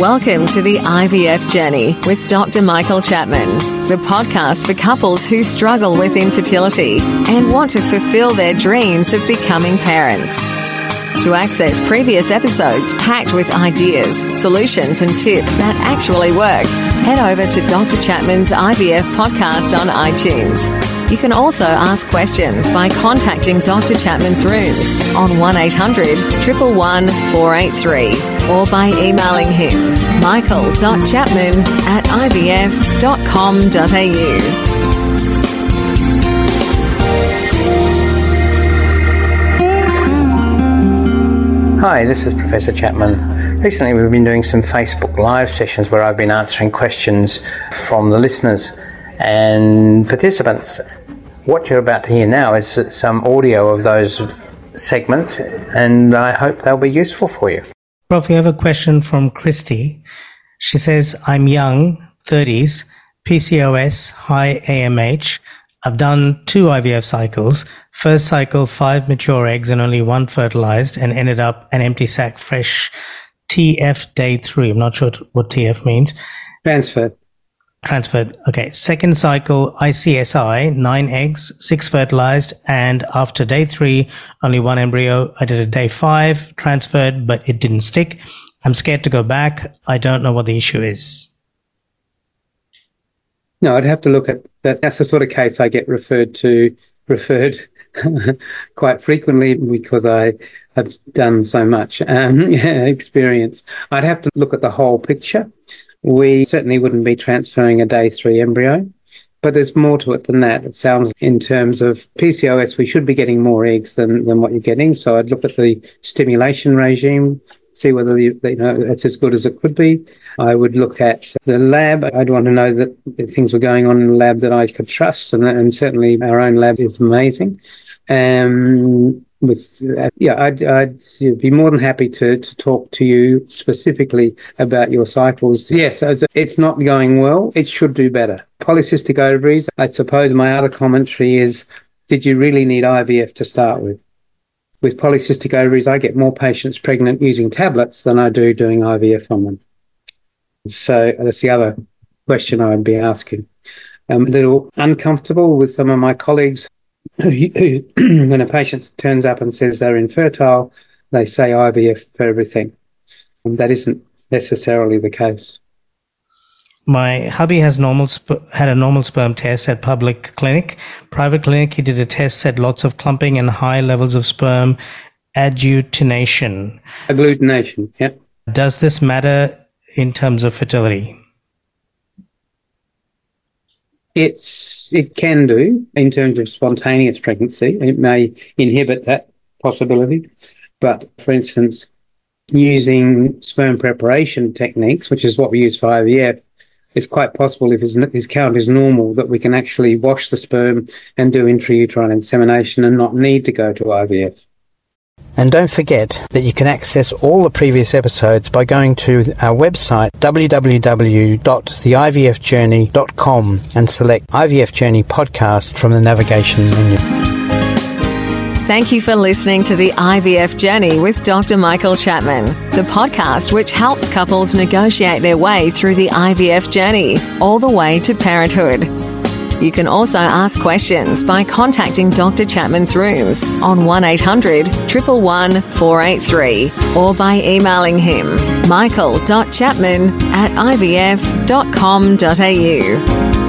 Welcome to the IVF Journey with Dr. Michael Chapman, the podcast for couples who struggle with infertility and want to fulfill their dreams of becoming parents. To access previous episodes packed with ideas, solutions and tips that actually work, head over to Dr. Chapman's IVF podcast on iTunes. You can also ask questions by contacting Dr. Chapman's rooms on 1-800-111-483 or by emailing him michael.chapman@ivf.com.au. Hi, this is Professor Chapman. Recently we've been doing some Facebook Live sessions where I've been answering questions from the listeners and participants. What you're about to hear now is some audio of those segments, and I hope they'll be useful for you. Prof, we have a question from Christy. She says, I'm young, 30s, PCOS, high AMH. I've done 2 IVF cycles. First cycle, 5 mature eggs and only 1 fertilized, and ended up an empty sac fresh TF day 3. I'm not sure what TF means. Transferred. Okay. Second cycle, ICSI, 9 eggs, 6 fertilized, and after day 3, only 1 embryo. I did a day 5, transferred, but it didn't stick. I'm scared to go back. I don't know what the issue is. No, I'd have to look at that. That's the sort of case I get referred quite frequently because I've done so much experience. I'd have to look at the whole picture. We certainly wouldn't be transferring a day 3 embryo, but there's more to it than that. It sounds in terms of PCOS, we should be getting more eggs than what you're getting. So I'd look at the stimulation regime, see whether it's as good as it could be. I would look at the lab. I'd want to know that things were going on in the lab that I could trust, and certainly our own lab is amazing. I'd be more than happy to talk to you specifically about your cycles. Yes, it's not going well. It should do better. Polycystic ovaries, I suppose my other commentary is, did you really need IVF to start with? With polycystic ovaries, I get more patients pregnant using tablets than I do doing IVF on them. So that's the other question I would be asking. I'm a little uncomfortable with some of my colleagues who when a patient turns up and says they're infertile, they say IVF for everything. That isn't necessarily the case. My hubby has had a normal sperm test at public clinic. Private clinic, he did a test, said lots of clumping and high levels of sperm agglutination. Agglutination, yeah. Does this matter in terms of fertility? It can do in terms of spontaneous pregnancy. It may inhibit that possibility. But, for instance, using sperm preparation techniques, which is what we use for IVF, it's quite possible if his count is normal that we can actually wash the sperm and do intrauterine insemination and not need to go to IVF. And don't forget that you can access all the previous episodes by going to our website www.theivfjourney.com and select IVF Journey Podcast from the navigation menu. Thank you for listening to the IVF Journey with Dr. Michael Chapman, the podcast which helps couples negotiate their way through the IVF journey, all the way to parenthood. You can also ask questions by contacting Dr. Chapman's rooms on 1-800-111-483 or by emailing him michael.chapman@ivf.com.au.